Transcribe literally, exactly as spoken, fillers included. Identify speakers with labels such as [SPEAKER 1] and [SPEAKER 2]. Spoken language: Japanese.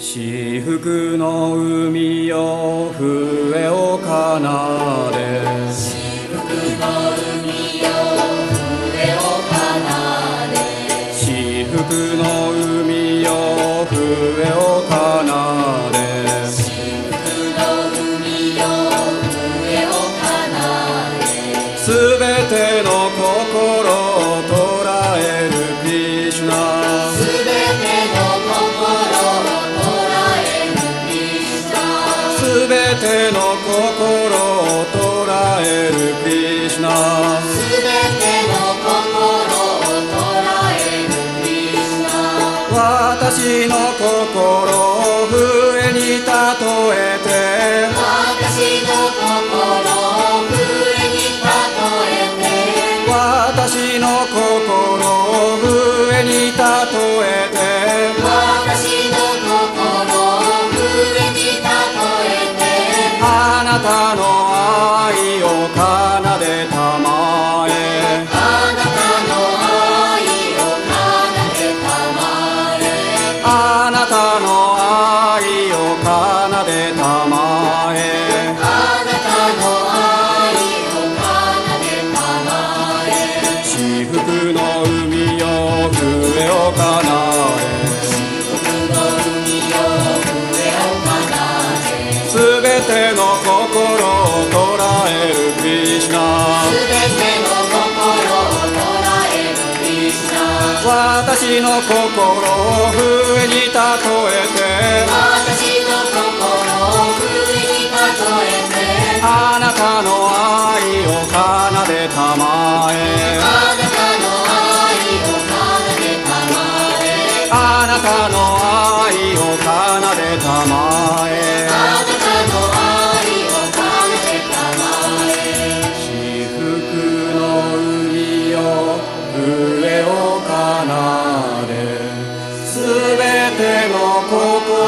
[SPEAKER 1] 至福の海よ笛を奏で、
[SPEAKER 2] 至福の海よ笛を奏で、
[SPEAKER 1] 至福の海よ笛を奏で、
[SPEAKER 2] 至福の海よ笛を奏で、
[SPEAKER 1] すべての心を捉えるクリシュナ、
[SPEAKER 2] すべての心を捉えるクリシュナ、
[SPEAKER 1] すべての心を捉えるクリシュナ、
[SPEAKER 2] すべての心を捉えるクリシュナ、
[SPEAKER 1] 私の心を笛に例えて、
[SPEAKER 2] 私の心を笛に例えて、
[SPEAKER 1] 私の心を笛に例えて、
[SPEAKER 2] 私の心を笛に例えて、
[SPEAKER 1] あなたの愛を奏でたまえ、
[SPEAKER 2] あなたの愛を奏でたまえ、
[SPEAKER 1] あなたの愛を奏でたまえ、
[SPEAKER 2] あなたの愛を奏でたまえ、
[SPEAKER 1] 至福の海よ笛を奏で、
[SPEAKER 2] 至福の海よ笛を奏で、
[SPEAKER 1] すべての心を捉えるクリシュナ、
[SPEAKER 2] すべての心を捉えるクリシュナ、
[SPEAKER 1] 私の心を笛に例えて、
[SPEAKER 2] 私の心を笛に例えて、
[SPEAKER 1] あなたの愛を奏でたまえ、
[SPEAKER 2] あなたの愛を奏でたまえ、
[SPEAKER 1] あなたの愛を奏でたまえ、
[SPEAKER 2] あなたの愛を奏でたまえ、
[SPEAKER 1] 至福の海よ笛を奏で、すべての心